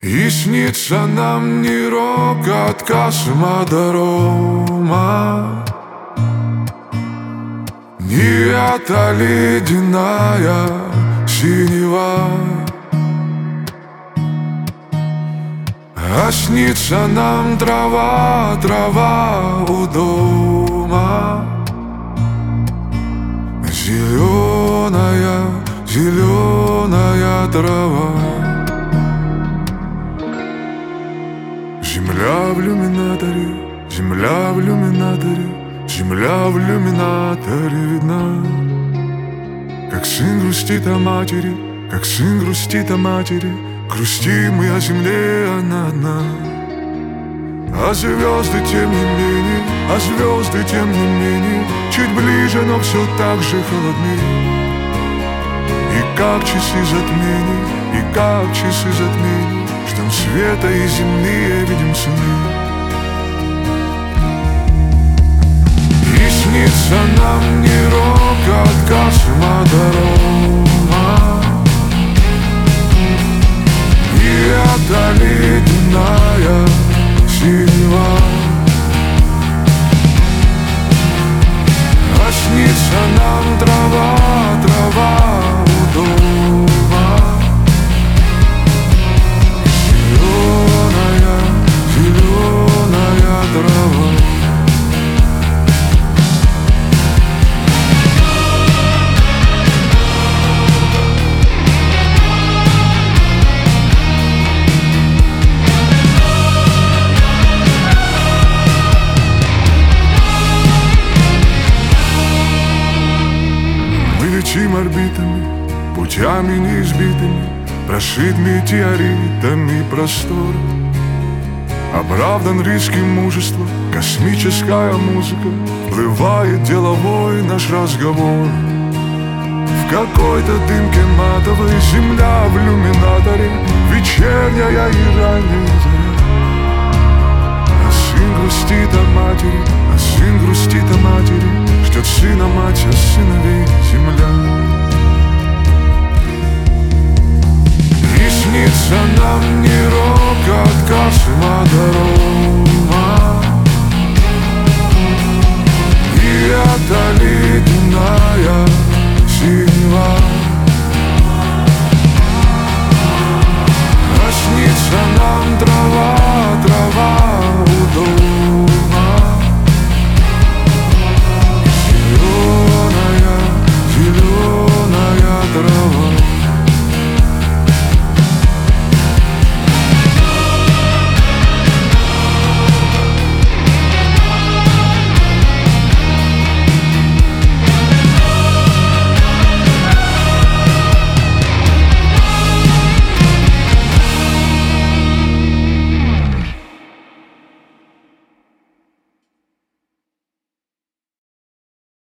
И снится нам не рокот космодрома, не эта ледяная синева, а снится нам трава, трава у дома. Зеленая, зеленая трава. Земля в иллюминаторе, земля в иллюминаторе, земля в иллюминаторе видна. Как сын грустит о матери, как сын грустит о матери, грустим мы о земле, она одна. А звезды тем не менее, а звезды тем не менее, чуть ближе, но все так же холодны. И как часы затмений, и как часы затмений, ждем света и земные видим сны. И снится нам не рокот космодрома, и эта ледяная синева, а снится нам трава, трава у дома. Зеленая, зеленая трава. Летим орбитами, путями неизбитыми, прошит метеоритами простор. Оправдан риском мужества, космическая музыка, вплывает деловой наш разговор. В какой-то дымке матовой земля в иллюминаторе, вечерняя и ранняя заря. А сын грустит о матери, а сын грустит о матери, ждет сына мать, а сыновей земля. И снится нам не рокот космодрома, и эта ледяная синева, а снится нам трава,